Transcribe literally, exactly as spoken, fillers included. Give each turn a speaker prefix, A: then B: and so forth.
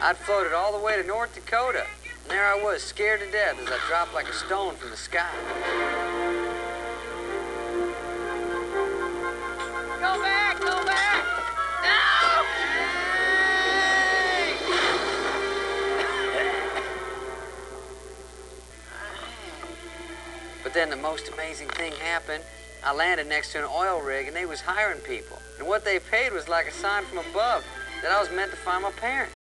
A: I'd floated all the way to North Dakota, and there I was, scared to death as I dropped like a stone from the sky.
B: Go back! Go back! No!
A: But then the most amazing thing happened. I landed next to an oil rig, and they was hiring people. And what they paid was like a sign from above that I was meant to find my parents.